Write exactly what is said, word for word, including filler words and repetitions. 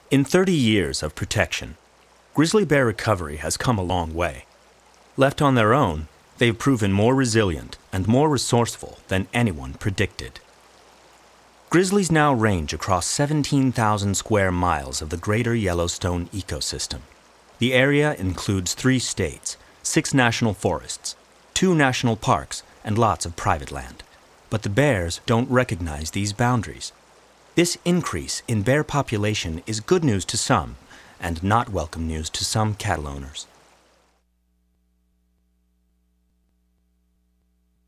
In thirty years of protection, grizzly bear recovery has come a long way. Left on their own, they've proven more resilient and more resourceful than anyone predicted. Grizzlies now range across seventeen thousand square miles of the greater Yellowstone ecosystem. The area includes three states, six national forests, two national parks, and lots of private land. But the bears don't recognize these boundaries. This increase in bear population is good news to some and not welcome news to some cattle owners.